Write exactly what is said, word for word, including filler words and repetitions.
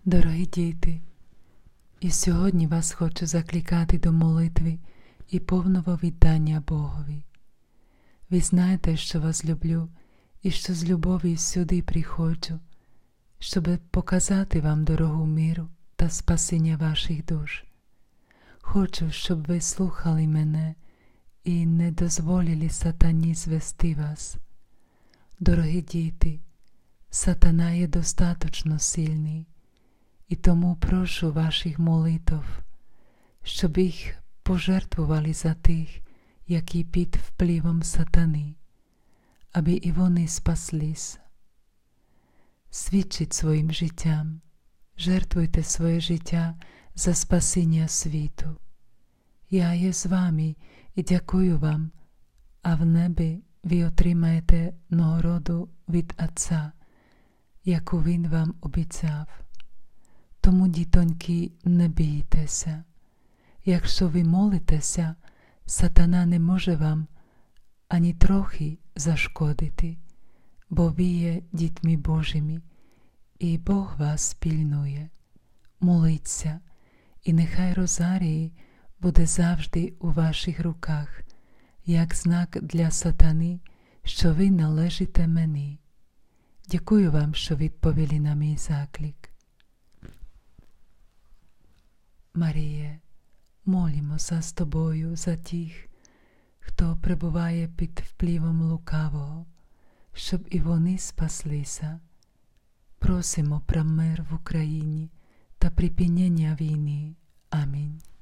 Дорогі діти, і сьогодні вас хочу закликати до молитви і повного віддання Богові. Ви знаєте, що вас люблю і що з любові сюди приходжу, щоб показати вам дорогу миру та спасіння ваших душ. Хочу, щоб ви слухали мене і не дозволили сатані звести вас. Дорогі діти, сатана є достатньо сильний, і тому прошу ваших молитв, щоб їх пожертвували за тих, які під впливом сатани, аби і вони спаслись. Свідчіть своїм життям, жертвуйте своє життя за спасіння світу. Я є з вами і дякую вам, а в небі ви отримаєте нагороду від Отця, яку Він вам обіцяв. Тому, дітоньки, не бійтеся. Якщо ви молитеся, сатана не може вам ані трохи зашкодити, бо ви є дітьми Божими, і Бог вас пильнує. Моліться, і нехай розарії буде завжди у ваших руках, як знак для сатани, що ви належите мені. Дякую вам, що відповіли на мій заклик. Маріє, молімося з тобою за тих, хто перебуває під впливом лукавого, щоб і вони спаслися. Просимо про мир в Україні та припинення війни. Амінь.